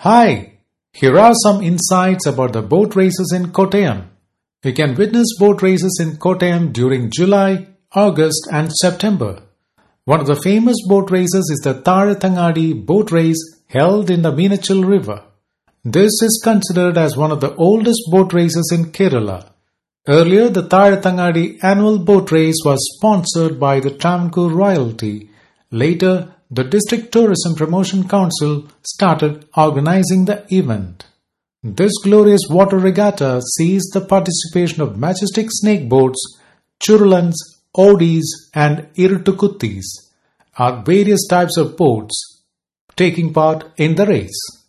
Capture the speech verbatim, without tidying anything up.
Hi! Here are some insights about the boat races in Kottayam. You can witness boat races in Kottayam during July, August and September. One of the famous boat races is the Thalathangadi boat race held in the Meenachal River. This is considered as one of the oldest boat races in Kerala. Earlier, the Thalathangadi annual boat race was sponsored by the Travancore royalty. Later, the District Tourism Promotion Council started organizing the event. This glorious water regatta sees the participation of majestic snake boats, churulans, odis and irtukuttis, are various types of boats taking part in the race.